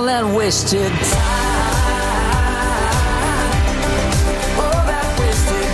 that wasted time. All that wasted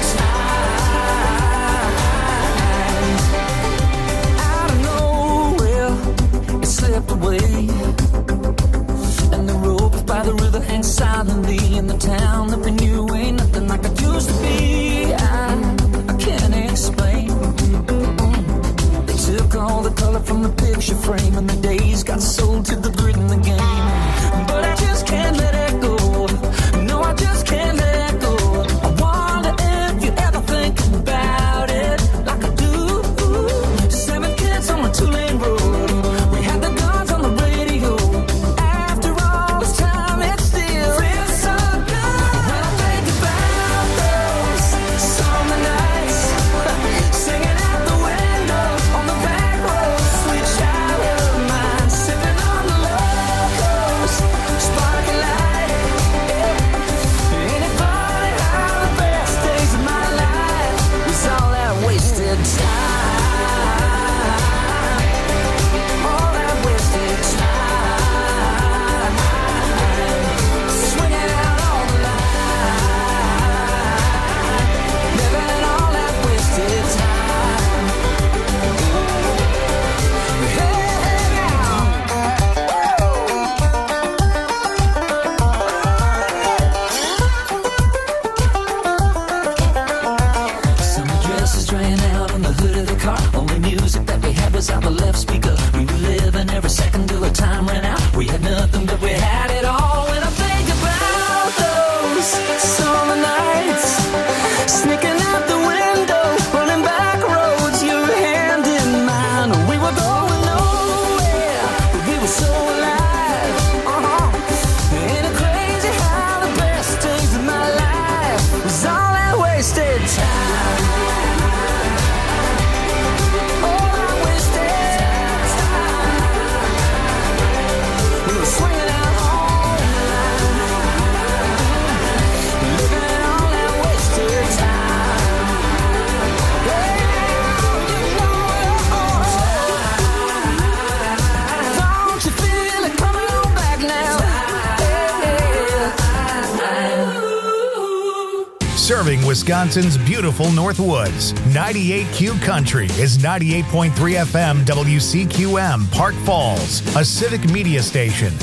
time. Out of nowhere, it slipped away. And the rope by the river hangs silently in the town that we knew ain't nothing like it used to be. I can't explain. They took all the color from the picture frame, and the days got sold to the grid in the game. But I just can't let it go. No, I just can't let it go. I wonder if you ever think about it like I do. 7 kids on a 2-lane road. We had the guns on the radio. After all this time, it still feels so good. When I think about those summer nights, singing out the window on the back road, sweet child of mine, sipping on the locos, sparkling light. Ain't it funny how the best days of my life was all that wasted time? All that wasted time. Swinging out all the line, living all that wasted time. Hey, now. Summer dresses drying out on the hood of the car. Only music that we had was out the left speaker. We were living every second till the time ran out. We had nothing, but we had it all. When I think about those summer nights, sneaking out the window, running back roads, your hand in mine. We were going nowhere, but we were so alive. Ain't it crazy how the best days of my life was all that wasted time? All that wasted time. We were swinging out all the line, living all that wasted time. Yeah, you know, don't you feel it coming on back now? Serving Wisconsin's beautiful Northwoods. 98Q Country is 98.3 FM WCQM Park Falls, a civic media station.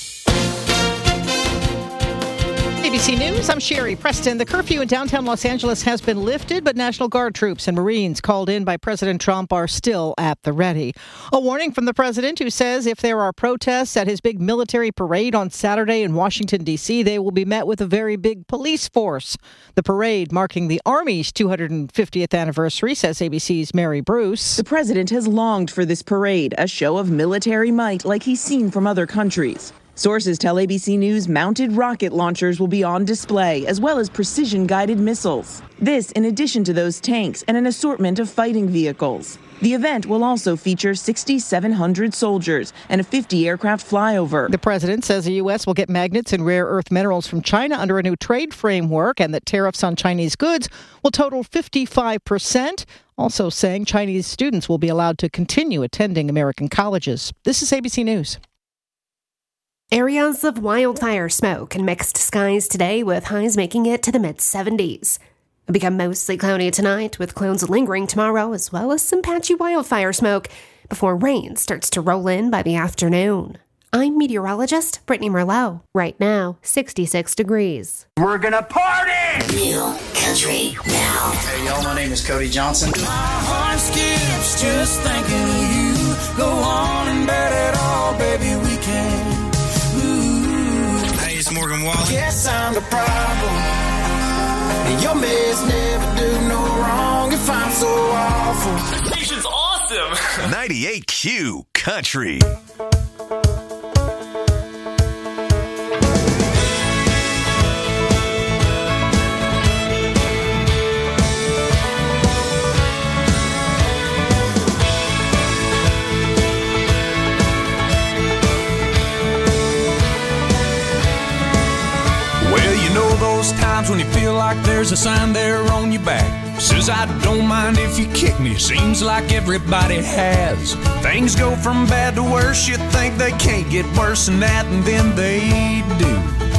ABC News, I'm Sherry Preston. The curfew in downtown Los Angeles has been lifted, but National Guard troops and Marines called in by President Trump are still at the ready. A warning from the president, who says if there are protests at his big military parade on Saturday in Washington, D.C., they will be met with a very big police force. The parade marking the Army's 250th anniversary, says ABC's Mary Bruce. The president has longed for this parade, a show of military might like he's seen from other countries. Sources tell ABC News mounted rocket launchers will be on display, as well as precision-guided missiles. This in addition to those tanks and an assortment of fighting vehicles. The event will also feature 6,700 soldiers and a 50-aircraft flyover. The president says the U.S. will get magnets and rare earth minerals from China under a new trade framework, and that tariffs on Chinese goods will total 55%, also saying Chinese students will be allowed to continue attending American colleges. This is ABC News. Areas of wildfire smoke and mixed skies today, with highs making it to the mid-70s. It'll become mostly cloudy tonight, with clouds lingering tomorrow, as well as some patchy wildfire smoke, before rain starts to roll in by the afternoon. I'm meteorologist Brittany Merlot. Right now, 66 degrees. We're gonna party! Real country now. Hey y'all, my name is Cody Johnson. My heart skips just thinking of you. Go on and bet it all, baby, we can. Hey, it's Morgan Wallen. Guess I'm the problem. And your mess never do no wrong if I'm so awful. The station's awesome. 98Q Country. those times when you feel like there's a sign there on your back. Says I don't mind if you kick me, seems like everybody has. Things go from bad to worse, you think they can't get worse than that, and then they do.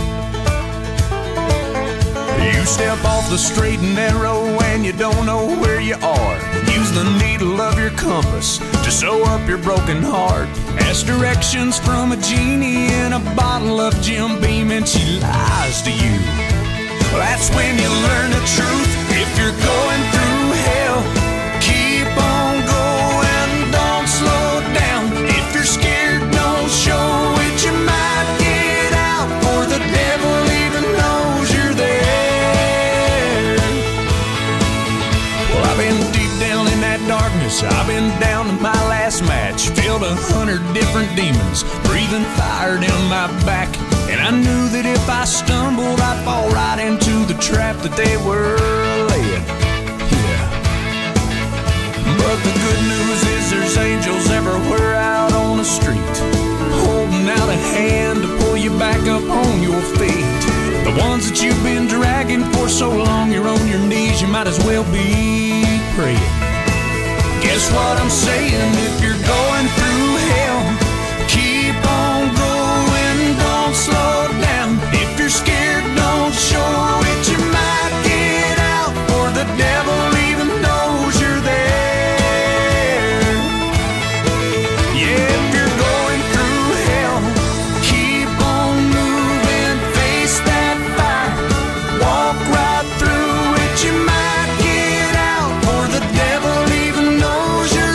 You step off the straight and narrow and you don't know where you are. Use the needle of your compass to sew up your broken heart. Ask directions from a genie in a bottle of Jim Beam and she lies to you. That's when you learn the truth. If you're going through hell, keep on going, don't slow down. If you're scared, don't show it, you might get out, for the devil even knows you're there. Well, I've been deep down in that darkness, I've been down to my last match, filled 100 different demons, breathing fire down my back. And I knew that if I stumbled, I'd fall right into the trap that they were laying. Yeah. But the good news is there's angels everywhere out on the street, holding out a hand to pull you back up on your feet. The ones that you've been dragging for so long, you're on your knees, you might as well be praying. Guess what I'm saying? If you're going through hell, keep on going, don't slow down. If you're scared, don't show it, you might get out, for the devil even knows you're there. Yeah, if you're going through hell, keep on moving, face that fire, walk right through it, you might get out, for the devil even knows you're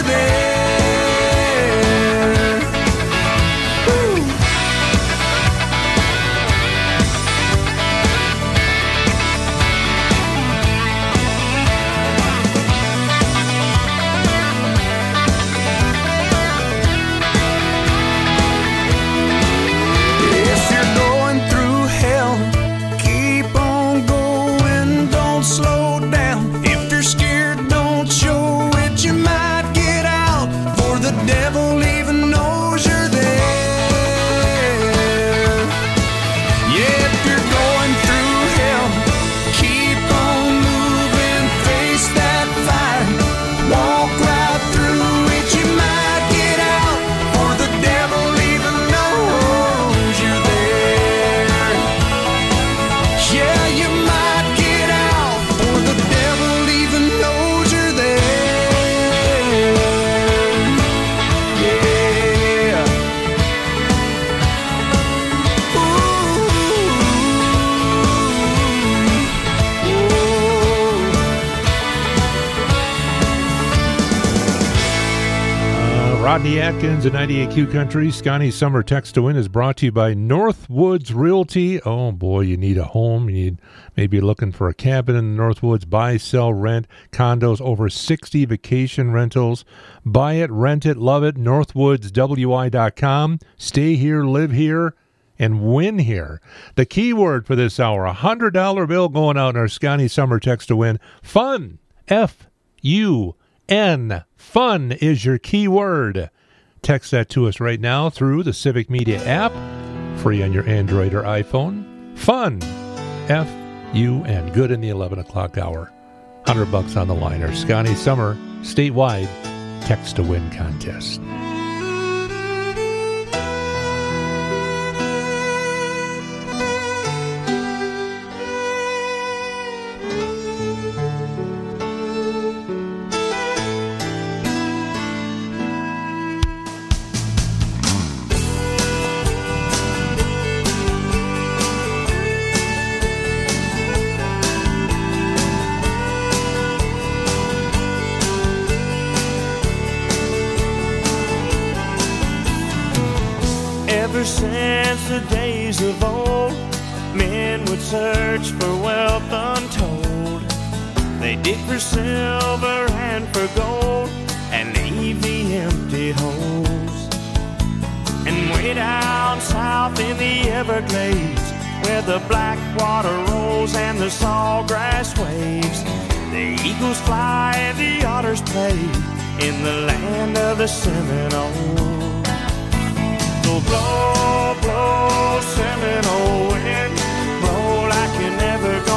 there. Woo. If you're going through hell, keep on going, don't slow down. If you're scared, don't show it, you might get out, for the devil even knows you're there. Yeah, if you're going through hell, keep on moving, face that fire, walk right through it, you might get out, for the devil even knows you're there. Yeah, you might get out, for the devil even knows you're there. Yeah. Rodney Atkins at 98Q Country. Scotty's Summer Text to Win is brought to you by Northwoods Realty. Oh boy, you need a home. You need maybe looking for a cabin in the Northwoods. Buy, sell, rent, condos, over 60 vacation rentals. Buy it, rent it, love it. NorthwoodsWI.com. Stay here, live here, and win here. The key word for this hour, $100 bill going out in our Scotty Summer Text to Win. Fun. F-U-N. Fun is your key word. Text that to us right now through the Civic Media app, free on your Android or iPhone. Fun, F-U-N, good in the 11 o'clock hour. $100 on the line. Our Scotty Summer statewide Text to Win contest. Ever since the days of old, men would search for wealth untold. They dig for silver and for gold and leave the empty holes. And way down south in the Everglades, where the black water rolls and the sawgrass waves, the eagles fly and the otters play in the land of the Seminole. So blow, blow, Seminole wind, blow like you're never gonna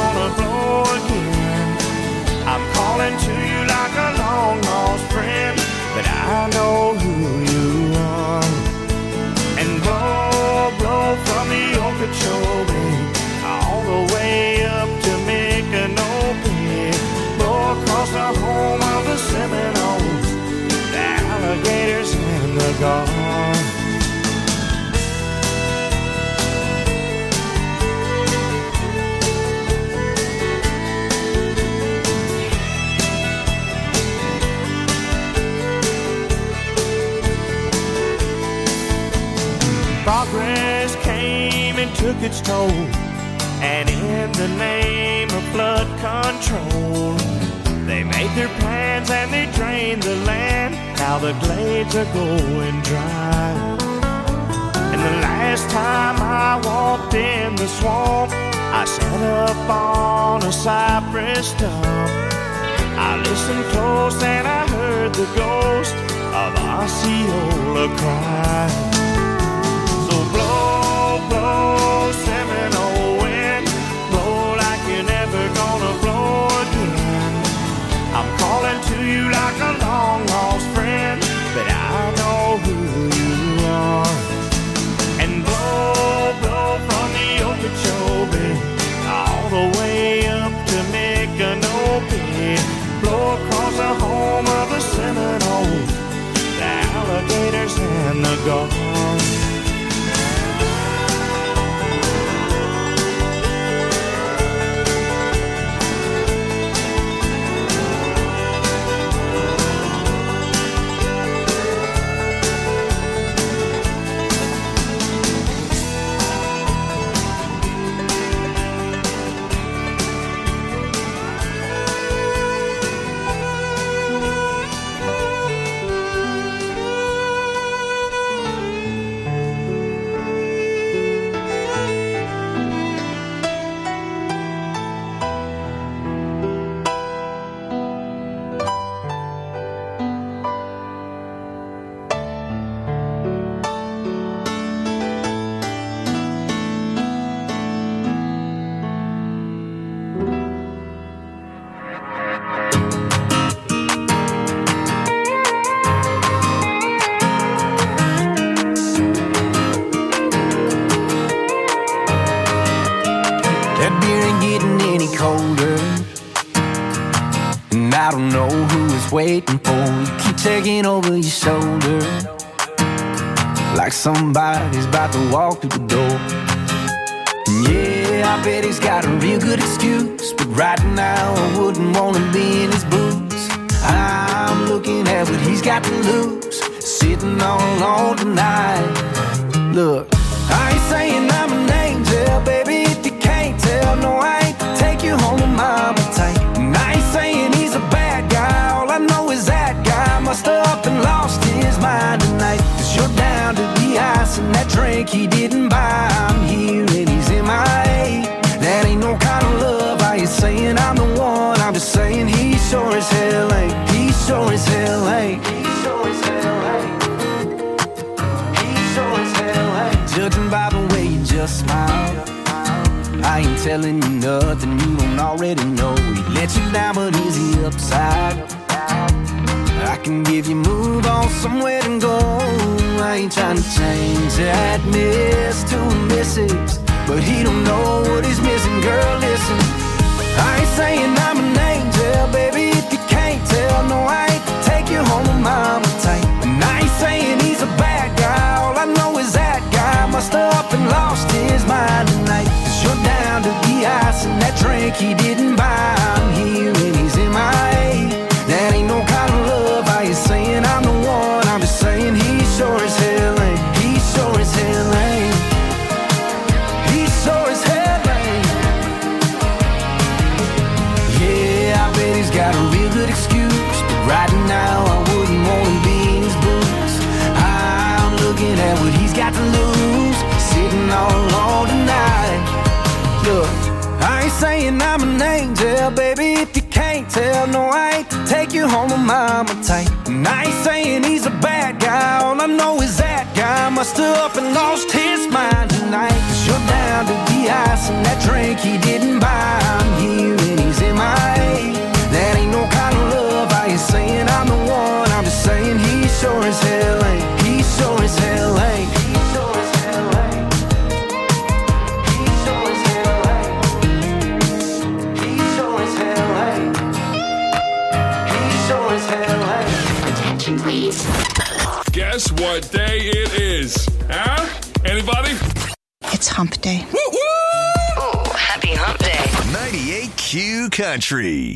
Progress came and took its toll, and in the name of flood control, they made their plans and they drained the land. Now the glades are going dry. And the last time I walked in the swamp, I sat up on a cypress stump. I listened close and I heard the ghost of Osceola cry. So blow, blow, Seminole wind, blow like you're never gonna blow again. I'm calling to you like a long lost friend, but I know who you are. And blow, blow from the Okeechobee all the way up to Micanopy. Blow across the home of the Seminoles, the alligators and the gulls. Waiting for you, keep taking over your shoulder, like somebody's about to walk through the door. Yeah, I bet he's got a real good excuse, but right now I wouldn't want to be in his boots. I'm looking at what he's got to lose, sitting all alone tonight. Look, I ain't saying I'm an angel, baby, if you can't tell. No, I ain't to take you home with mama tight. And I ain't saying he's a bad guy, all I know is that guy must have up and lost his mind tonight. Cause you're down to the ice and that drink he didn't buy. I'm here and he's MIA. That ain't no kind of love. I ain't saying I'm the one, I'm just saying he sure as hell ain't. He sure as hell ain't. He sure as hell ain't. He sure as hell ain't. Judging by the way you just smile, I ain't telling you nothing you don't already know. He let you down, but is he upside? I can give you move on somewhere to go. I ain't trying to change that miss to a missus, but he don't know what he's missing. Girl, listen, I ain't saying I'm an angel, baby, if you can't tell. No, I ain't to take you home with mama tight. And I ain't saying he's a bad guy, all I know is that guy must have up and lost his mind tonight. Cause you're down to the ice and that drink he didn't buy. I'm here and he's MIA. That ain't no kind of love. I ain't saying I'm the one, I'm just saying he sure as hell ain't. He sure as hell ain't. He sure as hell ain't. Yeah, I bet he's got a real good excuse, but right now I wouldn't want to be in his boots. I'm looking at what he's got to lose, sitting all alone tonight. Look, I ain't saying I'm an angel, baby, if you can't tell. No, I ain't to take you home with mama tight. And I ain't saying he's a bad guy, all I know is that guy must have up and lost his mind tonight. Cause you're down to the ice and that drink he didn't buy. I'm here and he's MIA. That ain't no kind of love. I ain't saying I'm the one, I'm just saying he sure as hell ain't. He sure as hell ain't. He sure as hell ain't. He sure as hell ain't. He sure as hell ain't. He sure as hell ain't. Attention, please. Guess what day it is? Huh? Anybody? It's hump day. Ooh, happy hump day. 98Q Country.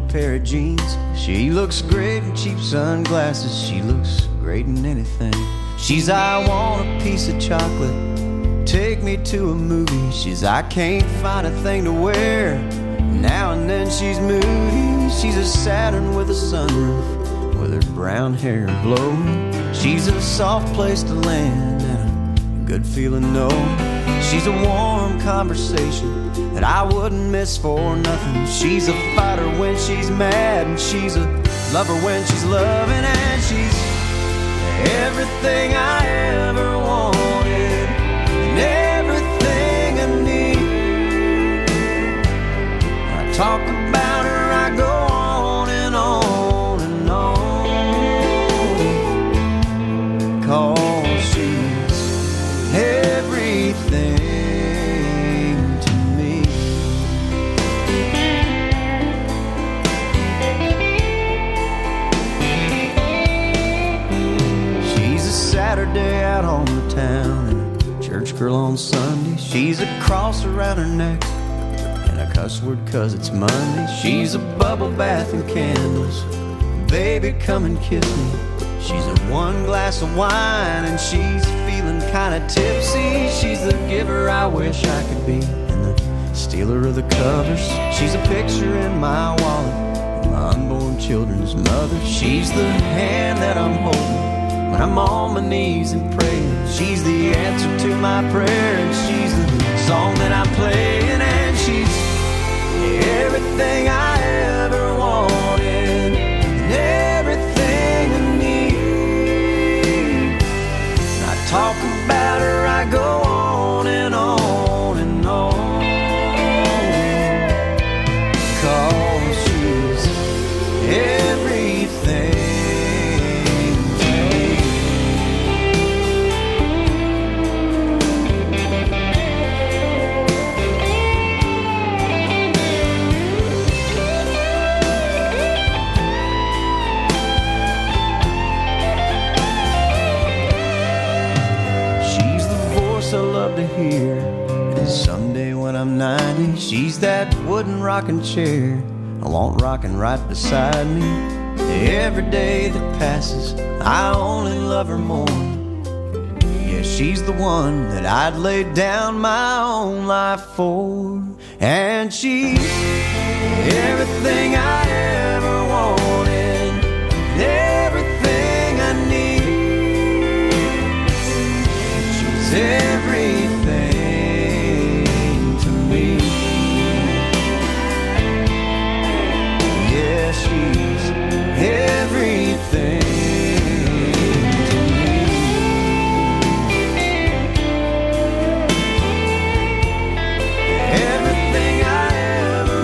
pair of jeans. She looks great in cheap sunglasses. She looks great in anything. She's, I want a piece of chocolate, take me to a movie. She's, I can't find a thing to wear. Now and then she's moody. She's a Saturn with a sunroof, with her brown hair blowing. She's a soft place to land and a good feeling, no. She's a warm conversation that I wouldn't miss for nothing. She's a fighter when she's mad, and she's a lover when she's loving, and she's everything I ever wanted and everything I need. I talk about her, I go on and on and on, 'cause she's everything to me. She's a Saturday out on the town and a church girl on Sunday. She's a cross around her neck and a cuss word 'cause it's Monday. She's a bubble bath and candles, baby come and kiss me. She's a one glass of wine and she's feeling kinda tipsy. She's the giver I wish I could be and the stealer of the covers. She's a picture in my wallet, my unborn children's mother. She's the hand that I'm holding when I'm on my knees and praying. She's the answer to my prayer, and she's the song that I'm playing, and she's everything I ever wanted and everything I need. And I talk about her, I go on and on and on, 'cause she's everything. I love to hear, and someday when I'm 90, she's that wooden rocking chair I want rocking right beside me. Every day that passes, I only love her more. Yeah, she's the one that I'd lay down my own life for, and she's everything I ever wanted, everything I need. She's everything to me. Yeah, she's everything to me. Everything I ever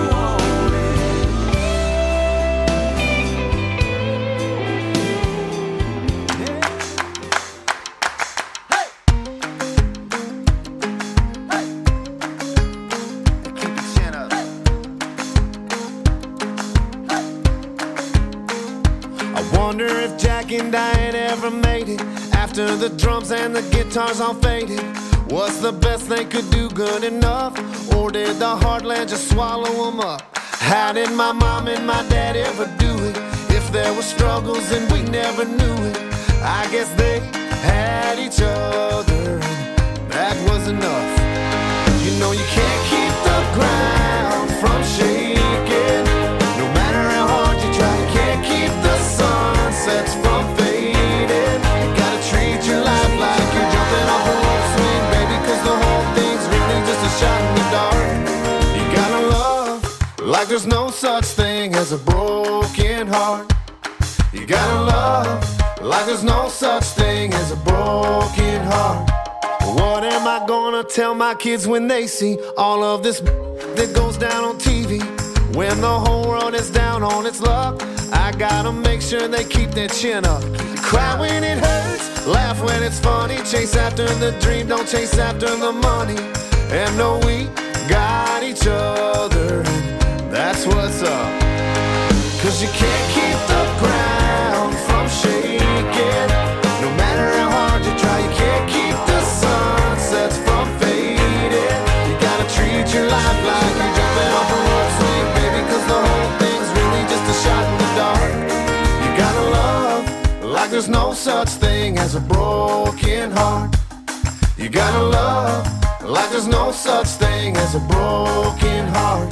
Jack and Diane ever made it after the drums and the guitars all faded? What's the best they could do good enough? Or did the heartland just swallow them up? How did my mom and my dad ever do it? If there were struggles and we never knew it, I guess they had each other and that was enough. You know you can't keep the ground from shaking, no matter how hard you try. You can't keep the sunsets from fading. You gotta treat your life like you're jumping off a rope swing, baby, 'cause the whole thing's really just a shot in the dark. You gotta love like there's no such thing as a broken heart. You gotta love like there's no such thing as a broken heart. What am I gonna tell my kids when they see all of this that goes down on TV? When the whole world is down on its luck, I gotta make sure they keep their chin up. Cry when it hurts, laugh when it's funny. Chase after the dream, don't chase after the money. And know we got each other, and that's what's up. 'Cause you can't keep the ground from shaking, no matter how hard you try. You can't keep the sunsets from fading. You gotta treat your life like you're jumping off a rope swing, baby, 'cause the whole thing's really just like there's no such thing as a broken heart. You gotta love like there's no such thing as a broken heart.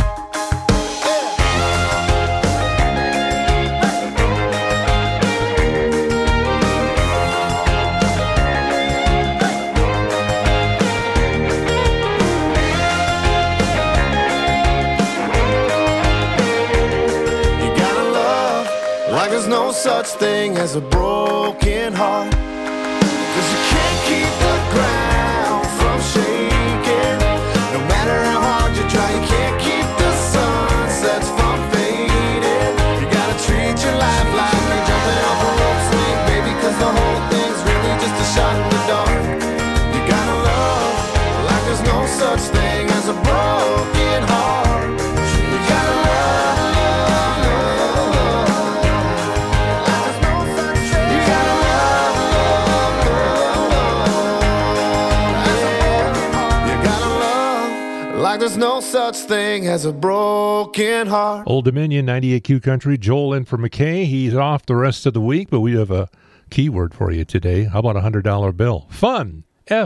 Like there's no such thing as a broken heart. 'Cause you can't keep the ground from shaking. No matter how hard you try, you can't keep the sunsets from fading. You gotta treat your life like you're jumping off a rope swing, baby, 'cause the whole thing's really just a shot in the dark. You gotta love like there's no such thing as a broken heart. You gotta love. Like there's no such thing as a broken heart. Old Dominion, 98Q Country. Joel in for McKay. He's off the rest of the week, but we have a keyword for you today. How about a $100 bill? Fun.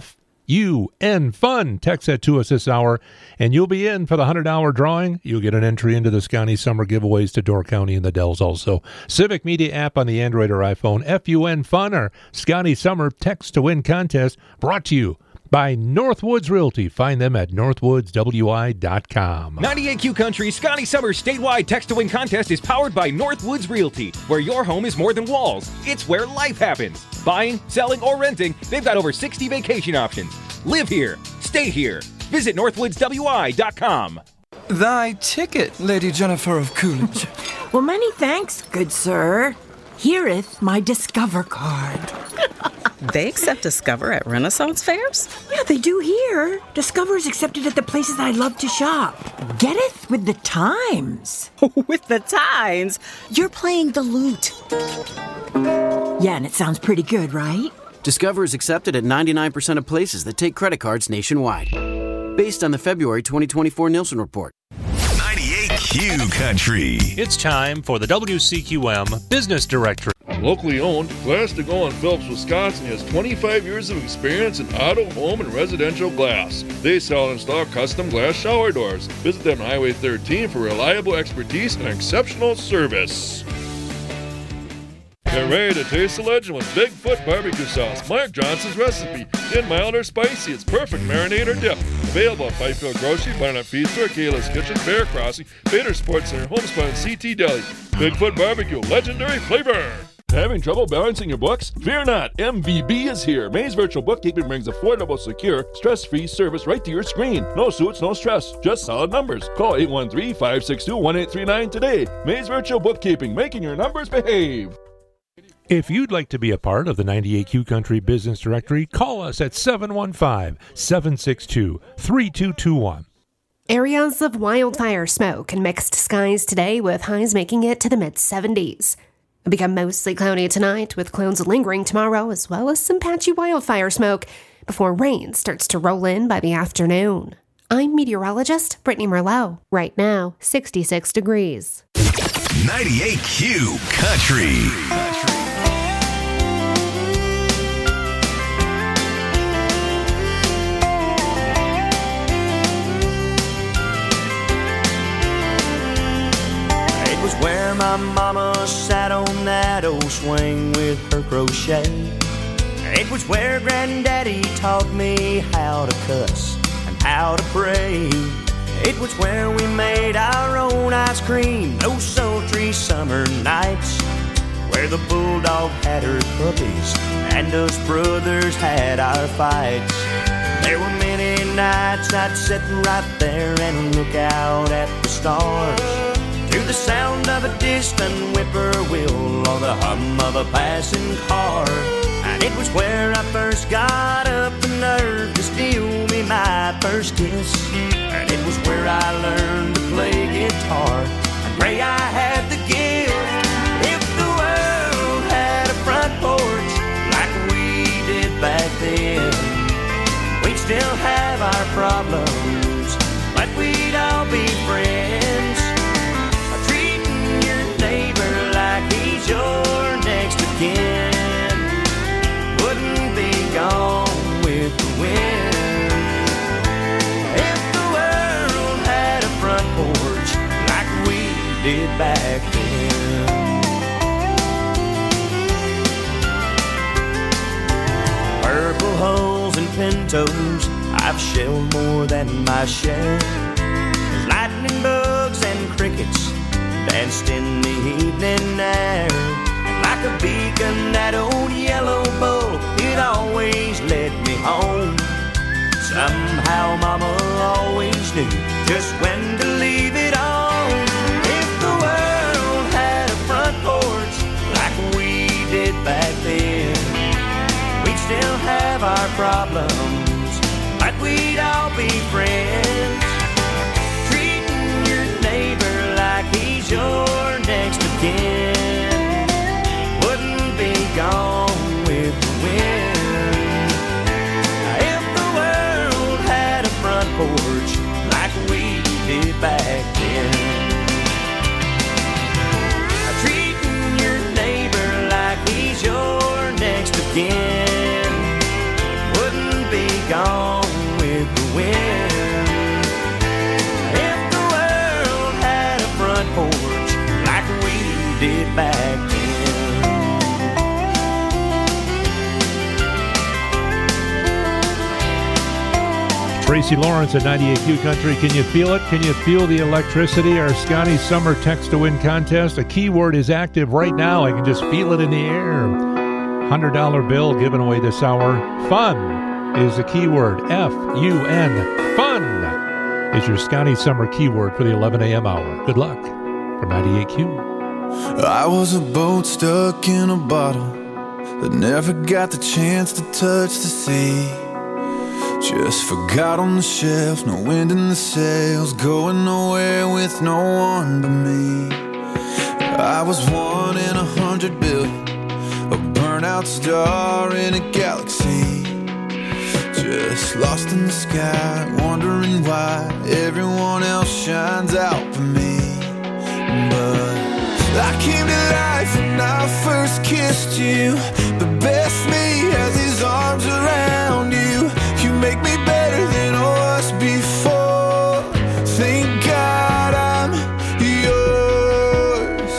F-U-N. Fun. Text that to us this hour, and you'll be in for the $100 drawing. You'll get an entry into the Scotty Summer giveaways to Door County and the Dells also. Civic Media app on the Android or iPhone. F-U-N. Fun, or Scotty Summer text to win contest, brought to you by Northwoods Realty. Find them at northwoodswi.com. 98Q Country Scotty Summer statewide text-to-win contest is powered by Northwoods Realty, where your home is more than walls. It's where life happens. Buying, selling, or renting, they've got over 60 vacation options. Live here. Stay here. Visit northwoodswi.com. Thy ticket, Lady Jennifer of Coolidge. Well, many thanks, good sir. Hereeth my Discover card. They accept Discover at Renaissance fairs? Yeah, they do here. Discover is accepted at the places I love to shop. Getteth with the times. With the times? You're playing the lute. Yeah, and it sounds pretty good, right? Discover is accepted at 99% of places that take credit cards nationwide. Based on the February 2024 Nielsen Report. 98Q Country. It's time for the WCQM Business Directory. Locally owned, Glass to Go in Phillips, Wisconsin has 25 years of experience in auto, home, and residential glass. They sell and install custom glass shower doors. Visit them on Highway 13 for reliable expertise and exceptional service. Get ready to taste the legend with Bigfoot barbecue sauce. Mike Johnson's recipe. In mild or spicy, it's perfect marinade or dip. Available at Fifield Grocery, Barnett Feed Store, Kayla's Kitchen, Bear Crossing, Bader Sports Center, Homespun, and CT Deli. Bigfoot barbecue, legendary flavor. Having trouble balancing your books? Fear not, MVB is here. Maze Virtual Bookkeeping brings affordable, secure, stress-free service right to your screen. No suits, no stress, just solid numbers. Call 813-562-1839 today. Maze Virtual Bookkeeping, making your numbers behave. If you'd like to be a part of the 98Q Country Business Directory, call us at 715-762-3221. Areas of wildfire smoke and mixed skies today, with highs making it to the mid-70s. It'll become mostly cloudy tonight, with clouds lingering tomorrow, as well as some patchy wildfire smoke before rain starts to roll in by the afternoon. I'm meteorologist Brittany Merlot. Right now, 66 degrees. 98Q Country. Where my mama sat on that old swing with her crochet. It was where Granddaddy taught me how to cuss and how to pray. It was where we made our own ice cream those sultry summer nights, where the bulldog had her puppies and us brothers had our fights. There were many nights I'd sit right there and look out at the stars, to the sound of a distant whippoorwill or the hum of a passing car. And it was where I first got up the nerve to steal me my first kiss. And it was where I learned to play guitar and pray I had the gift. If the world had a front porch like we did back then, we'd still have our problems, but we'd all be friends. Your neighbor like he's your next of kin. pintos, I've shelled more than my share. There's lightning bugs and crickets danced in the evening air. And like a beacon, that old yellow bull, it always led me home. Somehow Mama always knew just when to leave it on. If the world had a front porch like we did back then, we'd still have our problems, but we'd all be friends. Treating your neighbor like he's your next of kin wouldn't be gone with the wind. If the world had a front porch like we did back then, treating your neighbor like he's your next of kin wouldn't be gone with the wind. If the world had a front porch like we did back then. Tracy Lawrence at 98Q Country. Can you feel it? Can you feel the electricity? Our Scotty Summer Text to Win contest. A keyword is active right now. I can just feel it in the air. $100 bill given away this hour. Fun is the keyword. F-U-N. Fun is your Scotty Summer keyword for the 11 a.m. hour. Good luck from 98Q. I was a boat stuck in a bottle that never got the chance to touch the sea. Just forgot on the shelf, no wind in the sails, going nowhere with no one but me. I was 1 in 100 billion, a burnout star in a galaxy. Just lost in the sky, wondering why everyone else shines out for me. But I came to life when I first kissed you. The best me has his arms around you. You make me better than I was before. Thank God I'm yours.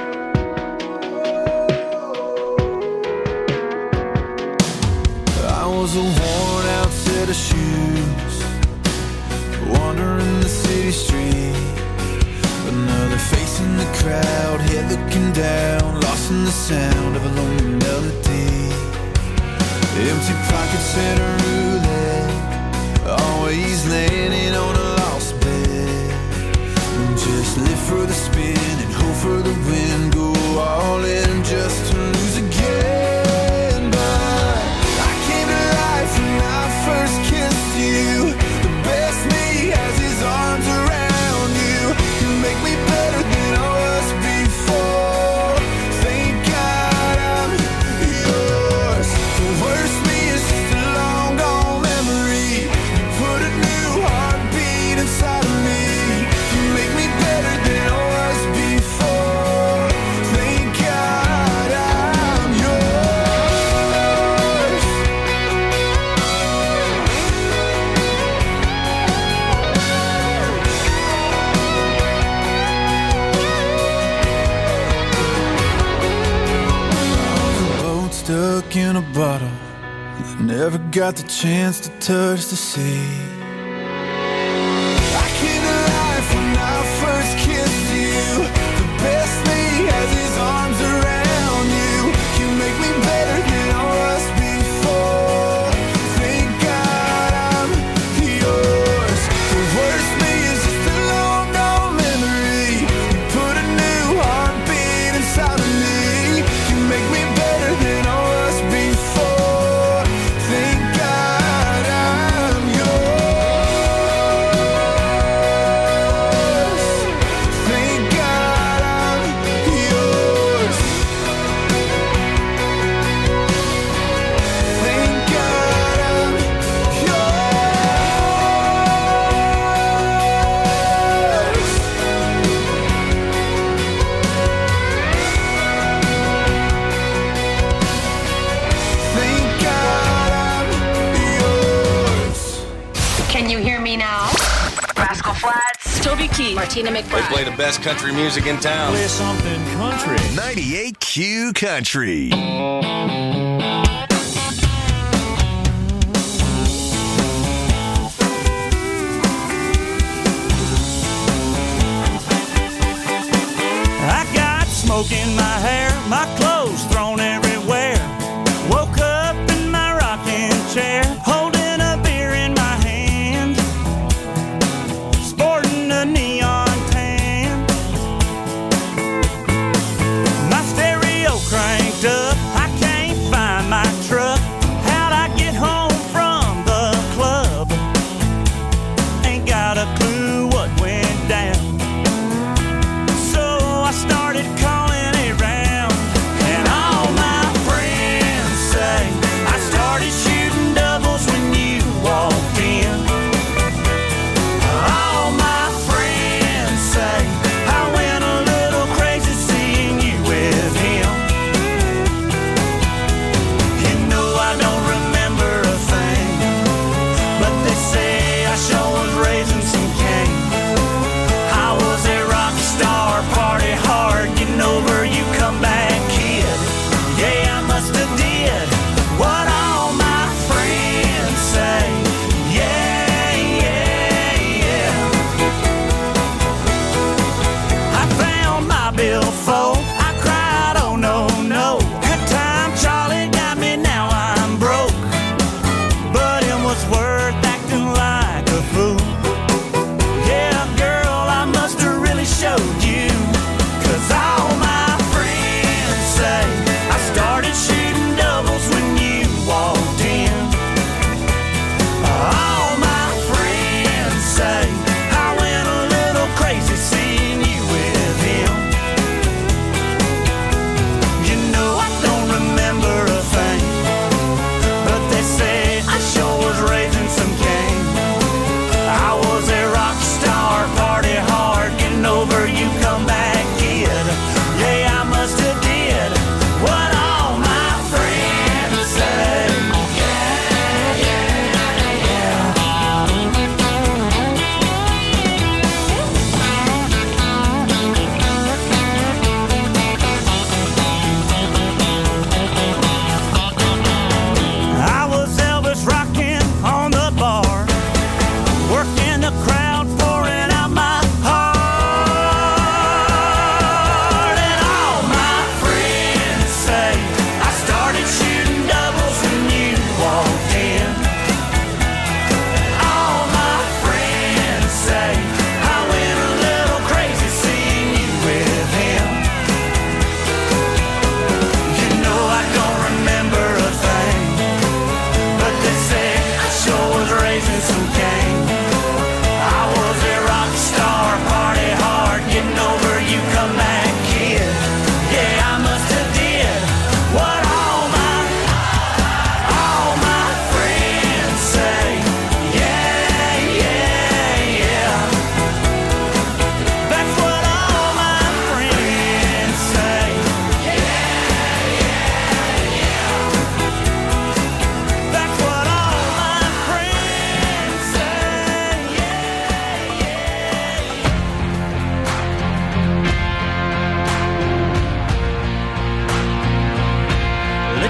I was a worn out set of shoes, wandering the city street. Another face in the crowd, head looking down, lost in the sound of a lonely melody. Empty pockets and a roulette, always landing on a lost bet. Just live for the spin and hope for the win. Go all in just to lose again. But I came to life when I first kissed you. The best me has his arms around you. You make me better than I was before. Thank God I'm yours. The worst me is just a long gone memory. You put a new heartbeat inside of me. You make me better than I was before. Thank God I'm yours. Stuck in a bottle that never got the chance to touch the sea. I came to life when I first kissed you. The best me has his arms around you. You make me better than I was before. Thank God I'm yours. The worst me is just a long gone memory. You put a new heartbeat inside of me. You make me better than I was before. Thank God I'm yours. Thank God I'm yours. Thank God I'm Thank God I'm yours. Can you hear me now? Rascal Flatts, Toby Keith, Martina They McBride. play the best country music in town. Play something country. 98Q Country.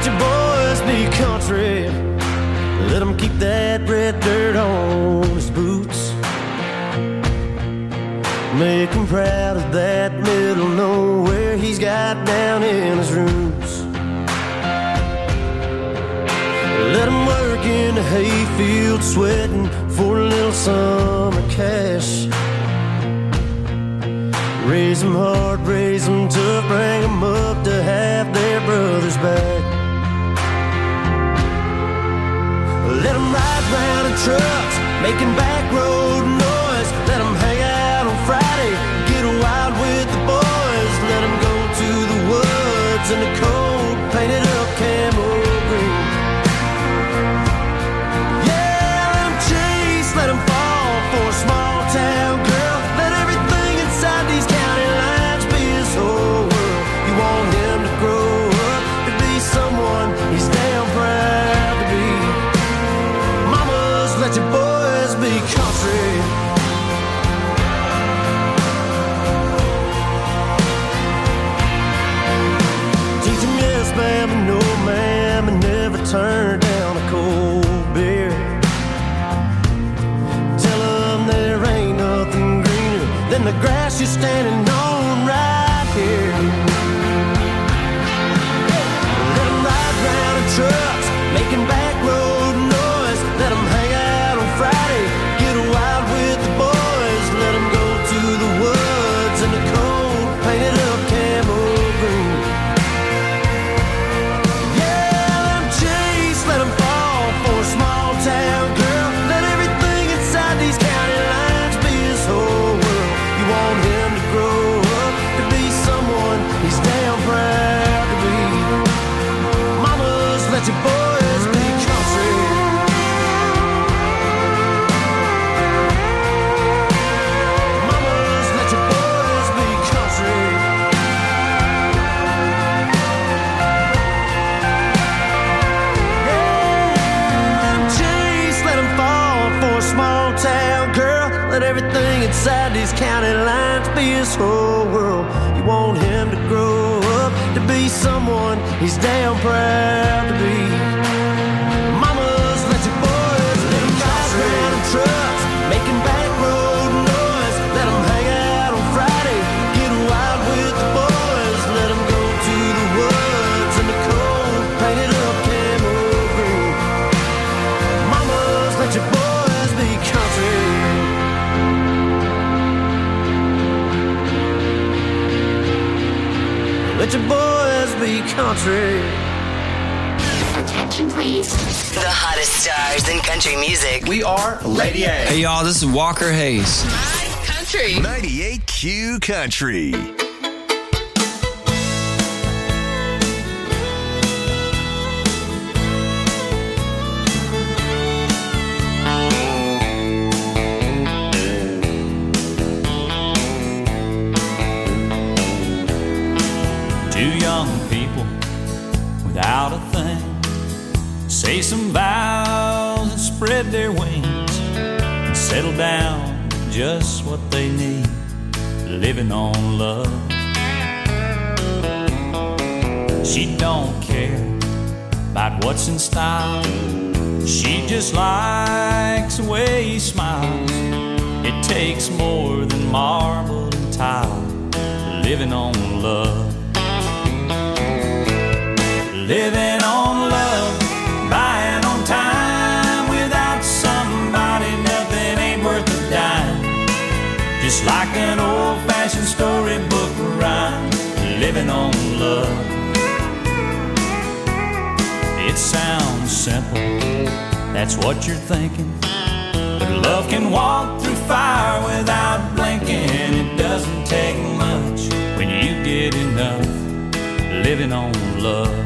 your boys be country. Let him keep that red dirt on his boots. Make him proud of that middle nowhere he's got down in his roots. Let him work in the hayfield sweating for a little summer cash. Raise them hard, raise them tough, bring them up to have their brothers back. Let them ride round in trucks, making back road noise. Let them hang out on Friday, get wild with the boys. Let them go to the woods in the cold, painted up camo green. Yeah, let them chase, let them fall for a small town girl. Let everything inside these county lines be his whole world. You want him to grow up to be someone he's damn proud to be. Mamas, let your boys be country. Teach him yes, ma'am, and no, ma'am, and never turn down a cold beer. Tell him there ain't nothing greener than the grass you're standing on right here. Let him ride round in trucks, making back road noise. Let him hang out on Friday, get wild with the boys. Let him go to the woods in the cold, painted up camo green. Yeah, let him chase, let him fall for a small town girl. Let everything inside these county lines be his whole world. You want him to grow up to be someone he's damn proud to be. Mamas, let your boys be country. Mamas, let your boys be country. Yeah, let him chase, let him fall for a small town girl. Let everything inside these county lines be his whole world. You want him to grow up to be someone he's damn proud to be. Mamas, let your boys let him ride around in trucks, making back road noise. Let him hang out on Friday, get wild with the boys. Let him go to the woods in the cold, painted up camo green. Mamas, let your boys be country. Let your boys be country. Attention, please. The hottest stars in country music. We are Lady A. Hey, y'all, this is Walker Hayes. Country. 98Q Country. Two young people without a thing say some vows and spread their wings and settle down to just what they need, living on love. She don't care about what's in style, she just likes the way he smiles. It takes more than marble and tile, living on love. Living on love, buying on time. Without somebody, nothing ain't worth a dime. Just like an old-fashioned storybook rhyme, living on love. It sounds simple, that's what you're thinking. But love can walk through fire without blinking. It doesn't take much when you get enough, living on love.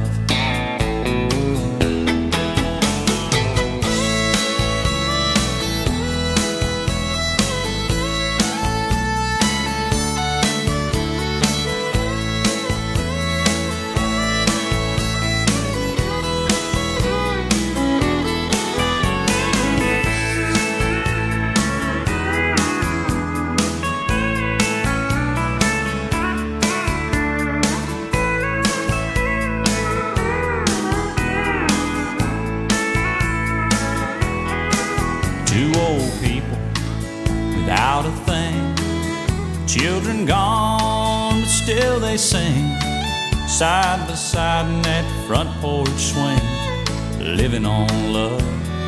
a thing. Children gone, but still they sing, side by side in that front porch swing, living on love.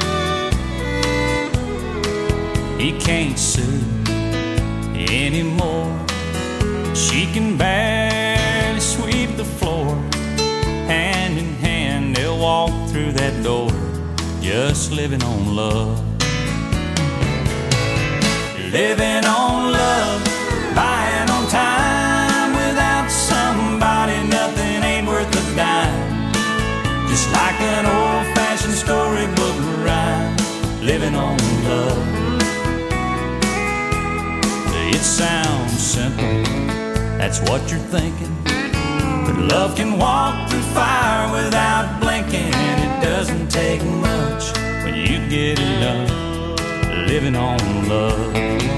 He can't sue anymore. She can barely sweep the floor. Hand in hand they'll walk through that door, just living on love. Living on love, buying on time. Without somebody nothing ain't worth a dime. Just like an old-fashioned storybook rhyme, living on love. It sounds simple, that's what you're thinking, but love can walk through fire without blinking. It doesn't take much when you get enough, living on love.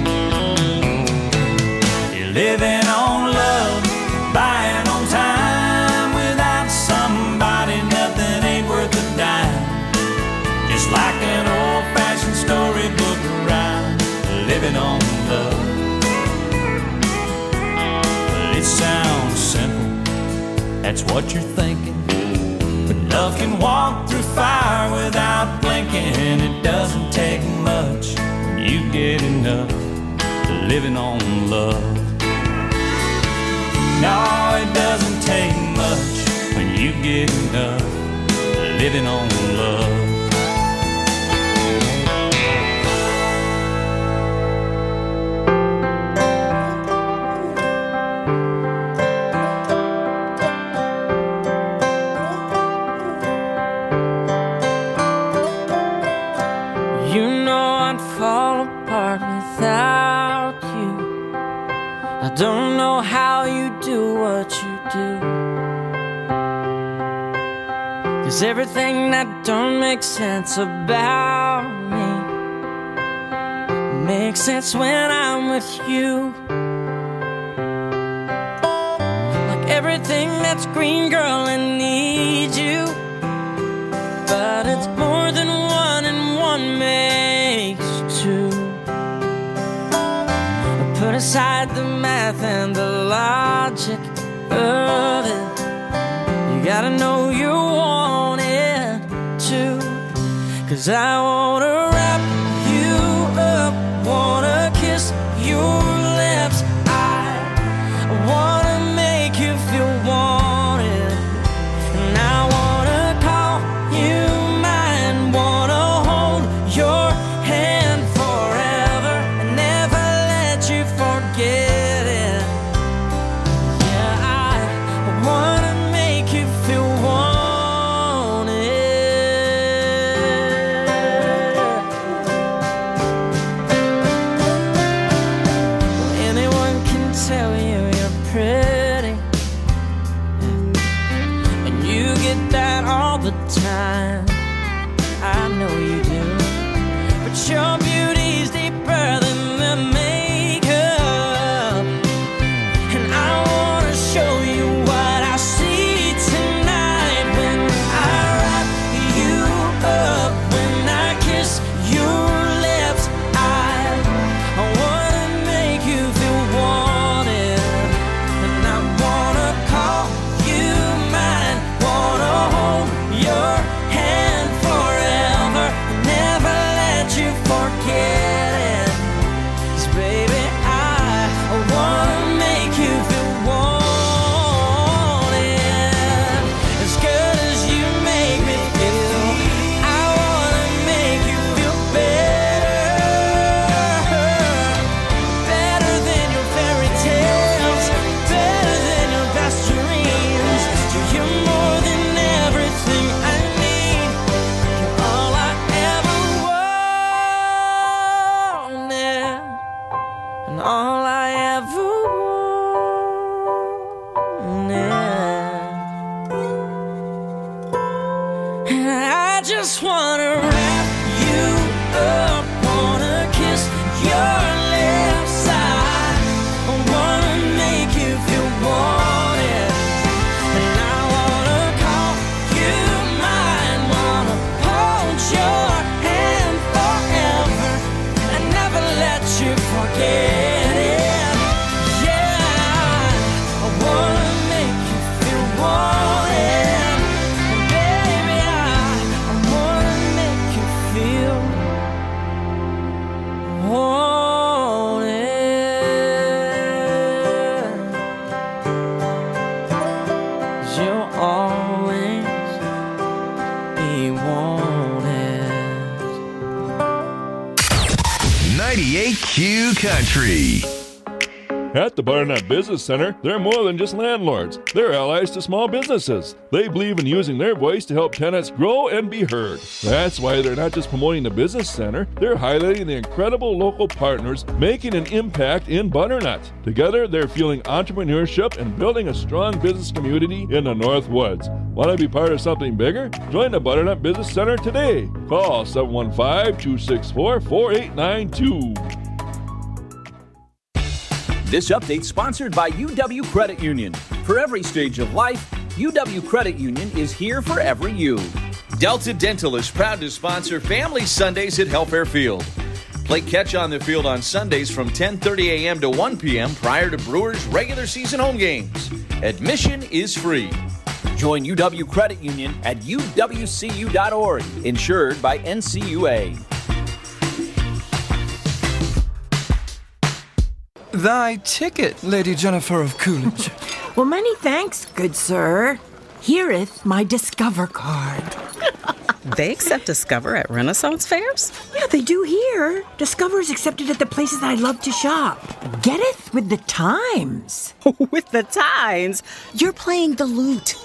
You're living on love, buying on time. Without somebody nothing ain't worth a dime. Just like an old-fashioned storybook rhyme, living on love. It sounds simple, that's what you're thinking, but love can walk through fire without blinking. It doesn't take much when you get enough, living on love. No, it doesn't take much when you get enough, living on love. Don't know how you do what you do, 'cause everything that don't make sense about me makes sense when I'm with you. Like everything that's green, girl, I need you, but it's more than one and one makes two. Put aside the math and the logic of it. You gotta know you want it too, 'cause I wanna wrap you up, wanna kiss your lips. I wanna make you feel wanted, and I wanna call you mine, wanna hold your hand forever and never forget it. Yeah, I wanna make you feel wanted. Anyone can tell you you're pretty, and you get that all the time. I know you do, but your beauty's deeper than the makeup, and I wanna show you what I see tonight when I wrap you up, when I kiss your lips. I wanna make you feel wanted, and I wanna call you mine, wanna hold your hand forever, never let you forget it. 'Cause baby, I wanna make you feel wanted, as good as you make me feel. I wanna make you feel better, better than your fairy tales, better than your best dreams. You're more than everything I need. You're all I ever wanted, and all I ever wanted. And I just wanna wrap you up, wanna kiss your lips. I wanna make you feel wanted, and I wanna call you mine, wanna hold your hand forever and never let you forget. 98Q Country. At the Butternut Business Center, they're more than just landlords. They're allies to small businesses. They believe in using their voice to help tenants grow and be heard. That's why they're not just promoting the business center, they're highlighting the incredible local partners making an impact in Butternut. Together, they're fueling entrepreneurship and building a strong business community in the North Woods. Want to be part of something bigger? Join the Butternut Business Center today. Call 715-264-4892. This update sponsored by UW Credit Union. For every stage of life, UW Credit Union is here for every you. Delta Dental is proud to sponsor Family Sundays at Helfair Field. Play catch on the field on Sundays from 10:30 a.m. to 1 p.m. prior to Brewers' regular season home games. Admission is free. Join UW Credit Union at uwcu.org, insured by NCUA. Thy ticket, Lady Jennifer of Coolidge. Well, many thanks, good sir. Hereeth my Discover card. They accept Discover at Renaissance fairs? Yeah, they do here. Discover is accepted at the places I love to shop. Getteth with the times. With the times? You're playing the lute.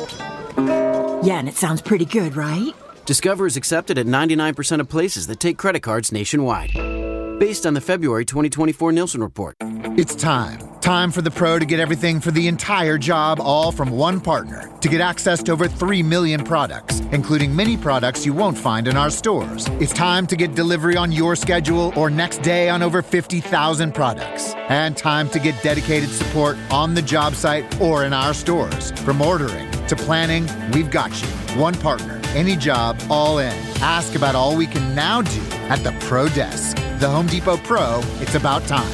Yeah, and it sounds pretty good, right? Discover is accepted at 99% of places that take credit cards nationwide. Based on the February 2024 Nielsen report. It's time. Time for the pro to get everything for the entire job, all from one partner. To get access to over 3 million products, including many products you won't find in our stores. It's time to get delivery on your schedule or next day on over 50,000 products. And time to get dedicated support on the job site or in our stores. From ordering to planning, we've got you. One partner, any job, all in. Ask about all we can now do at the Pro Desk. The Home Depot Pro, it's about time.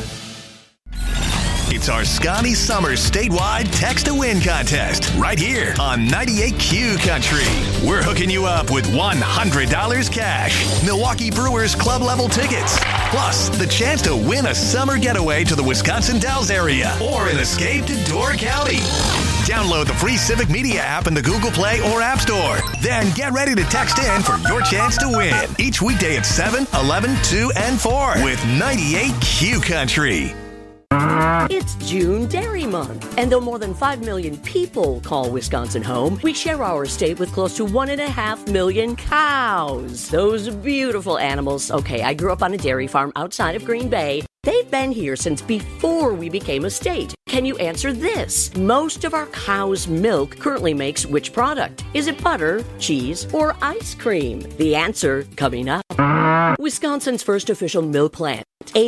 It's our Scotty Summer statewide Text to Win contest right here on 98Q Country. We're hooking you up with $100 cash, Milwaukee Brewers club level tickets, plus the chance to win a summer getaway to the Wisconsin Dells area or an escape to Door County. Download the free Civic Media app in the Google Play or App Store. Then get ready to text in for your chance to win each weekday at 7, 11, 2, and 4 with 98Q Country. It's June Dairy Month, and though more than 5 million people call Wisconsin home, we share our state with close to 1.5 million cows. Those beautiful animals. Okay, I grew up on a dairy farm outside of Green Bay. They've been here since before we became a state. Can you answer this? Most of our cow's milk currently makes which product? Is it butter, cheese, or ice cream? The answer coming up. Wisconsin's first official milk plant.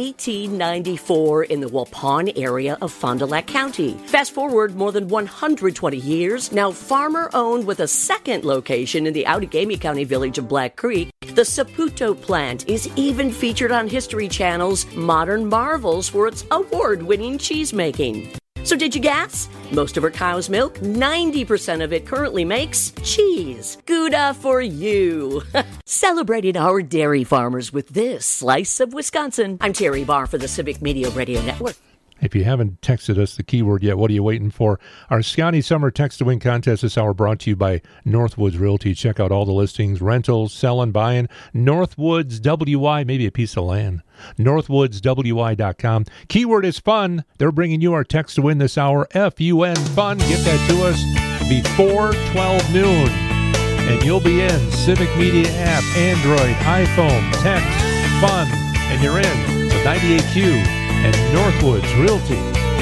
1894 in the Waupun area of Fond du Lac County. Fast forward more than 120 years, now farmer-owned with a second location in the Outagamie County village of Black Creek, the Saputo plant is even featured on History Channel's Modern Marvels for its award-winning cheese-making. So did you guess? Most of our cow's milk, 90% of it currently makes cheese. Gouda for you. Celebrating our dairy farmers with this slice of Wisconsin. I'm Terry Barr for the Civic Media Radio Network. If you haven't texted us the keyword yet, what are you waiting for? Our Scotty Summer Text to Win contest this hour brought to you by Northwoods Realty. Check out all the listings, rentals, selling, buying. Northwoods WI, maybe a piece of land. NorthwoodsWI.com. Keyword is fun. They're bringing you our text to win this hour. F-U-N, fun. Get that to us before 12 noon. And you'll be in Civic Media app, Android, iPhone, text, fun. And you're in with 98Q. And Northwoods Realty.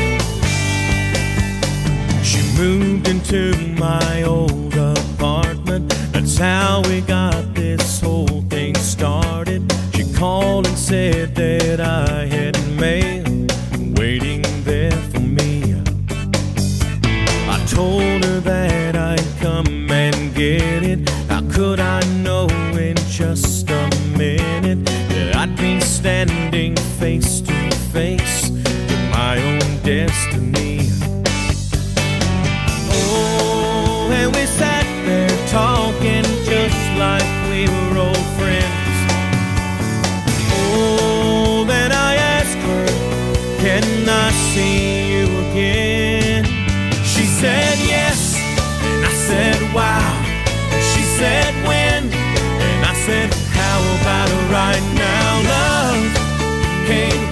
She moved into my old apartment. That's how we got this whole thing started. She called and said that I had mail waiting there for me. I told her that I'd come and get it. How could I know in just a minute that I'd be standing face to face with my own destiny? Oh, and we sat there talking just like we were old friends. Oh, then I asked her, can I see you again? She said yes, and I said wow. She said when, and I said how about right now? Love came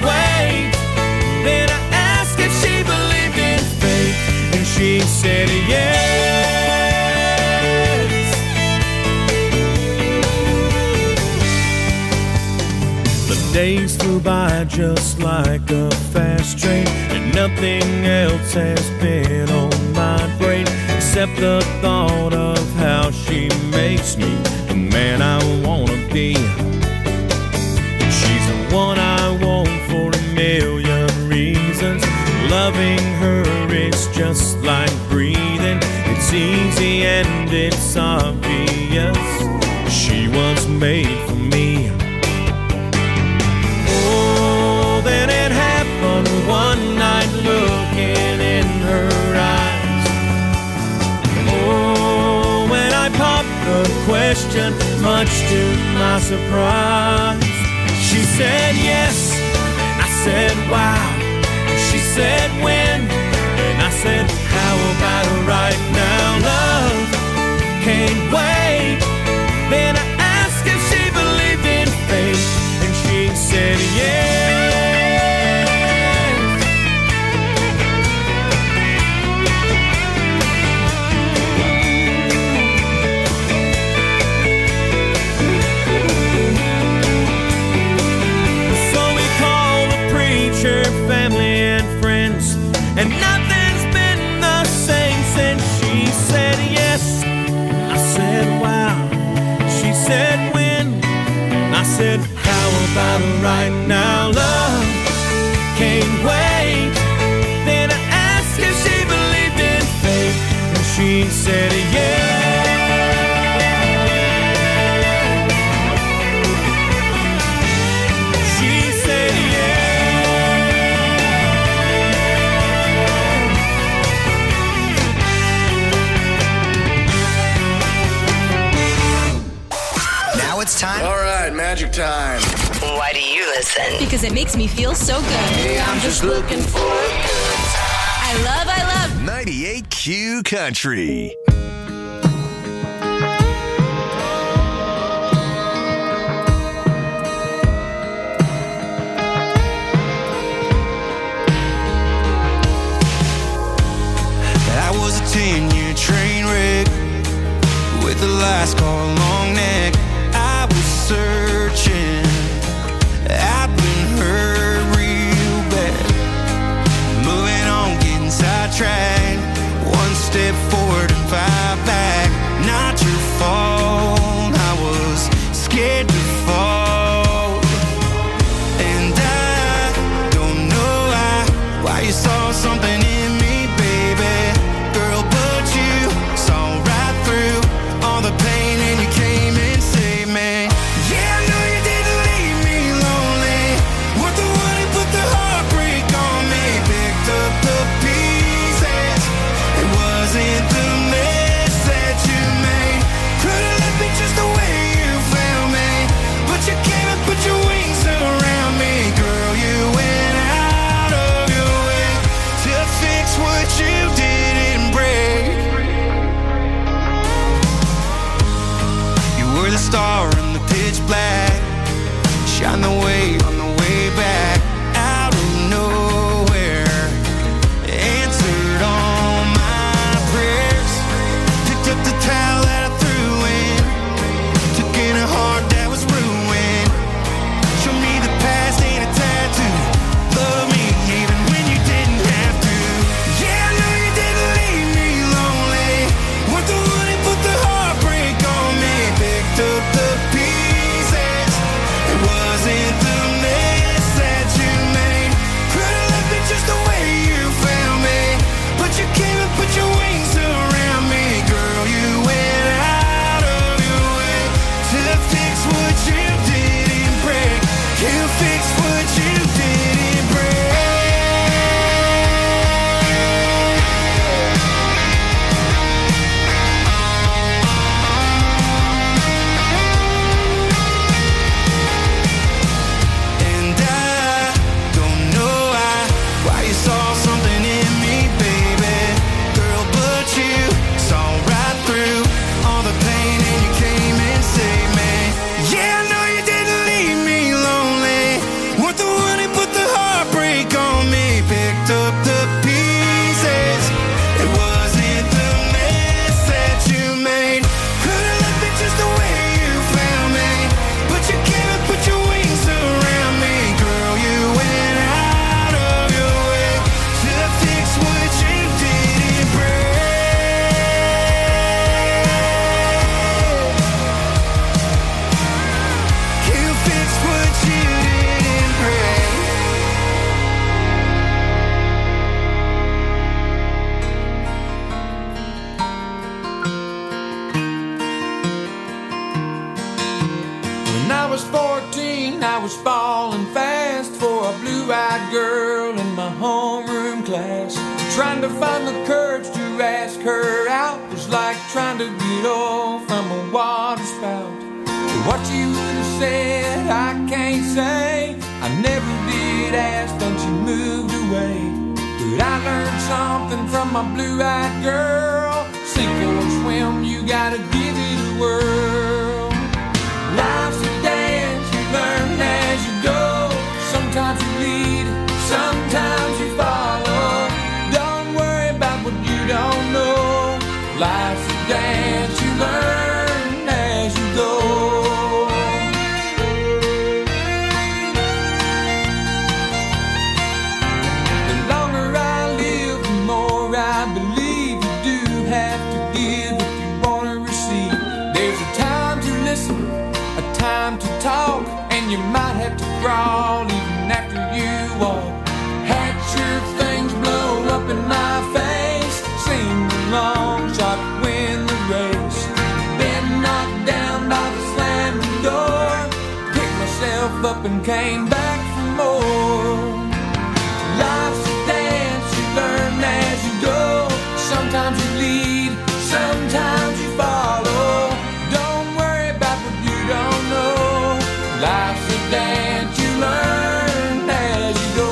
said yes. The days flew by just like a fast train, and nothing else has been on my brain except the thought of how she makes me the man I wanna be. She's the one I want for a million reasons. Loving her is just like breathing. It's easy and it's obvious. She was made for me. Oh, then it happened one night, looking in her eyes. Oh, when I popped the question, much to my surprise, she said yes. I said wow. She said when, and I said how about right now? Love can't wait. Then I asked if she believed in fate, and she said yes. So we called the preacher, family and friends, and nothing's been the same since she said yes. I said wow. She said when. I said how about right now? Love can't wait. Then I asked if she believed in fate, and she said yes. She said Now it's time. All right, magic time. Why do you listen? Because it makes me feel so good. Hey, I'm just looking for a good time. I love 98Q Country. I was a 10-year train wreck with a last call long neck. I was searching, I'd been hurt real bad. Moving on, getting sidetracked. One step forward and 5 back. Not your fault, I was scared to fall. And I don't know why you saw something in me, baby. Girl, but you saw right through all the pain and you came and saved me. Yeah, I know you didn't leave me lonely. Weren't the one who put the heartbreak on me. Picked up the pieces. It wasn't the mess that you made. Could've left me just the way you found me, but you came and put your wings around me. Girl, you went out of your way to fix what you didn't break. You were the star in the pitch black. Shine the way on the way back. Out of nowhere, answered all my prayers. Picked up the towel that I threw in. Took in a heart that was ruined. Showed me the past ain't a tattoo. Love me even when you didn't have to. Yeah, I know you didn't leave me lonely. Weren't the one who put the heartbreak on me. Picked up the pieces. It wasn't the was 14, I was falling fast for a blue-eyed girl in my homeroom class. Trying to find the courage to ask her out was like trying to get off from a water spout. What you would have said, I can't say. I never did ask, then she moved away. But I learned something from my blue-eyed girl. Sink or swim, you gotta give it a whirl. Life's a dance, you learn as you go. Sometimes you lead, sometimes you follow. Don't worry about what you don't know. Life's a dance, you learn as you go. The longer I live, the more I believe you do have to give if you want to receive. There's a time to listen, a time to talk, and you might have to crawl even after you walk. Had sure things blow up in my face, seemed a long shot to win the race. Been knocked down by the slamming door, picked myself up and came back for more. Life's a dance, you learn as you go. Sometimes you lead, sometimes you follow. Don't worry about what you don't know. Life's a dance, you learn as you go.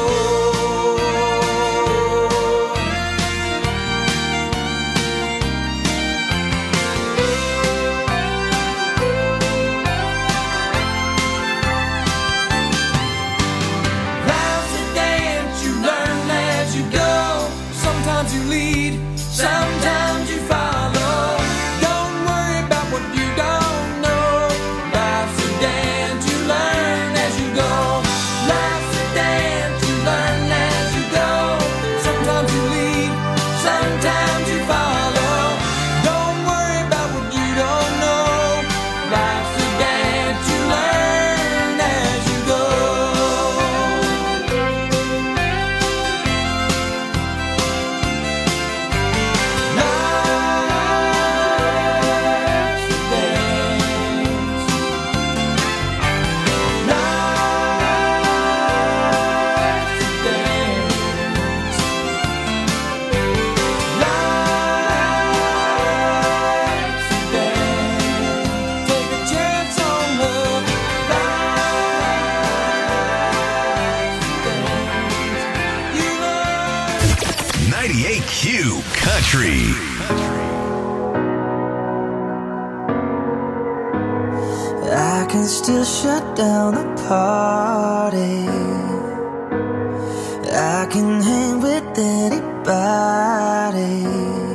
Life's a dance, you learn as you go. Sometimes you lead, sometimes you follow. Don't worry about what you don't know. Life's a dance, you learn as you go. Life's a dance, you learn as you go. Sometimes you lead, sometimes you follow. Don't worry about what you don't know. Life's a dance, you learn as you go. Take a chance on love. 98Q Country. I can still shut down the party. I can hang with anybody.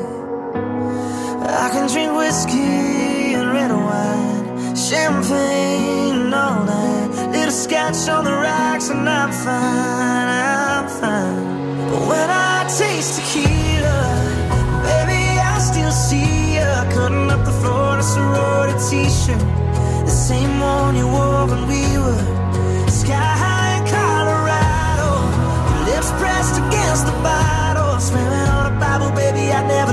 I can drink whiskey and red wine, champagne and all that. Little scotch on the rocks and I'm fine, I'm fine. But when I taste tequila, baby, I still see ya cutting up the floor in a sorority t-shirt. The same one you wore when we were sky high in Colorado. Your lips pressed against the bottle, swearing on a Bible, baby, I'd never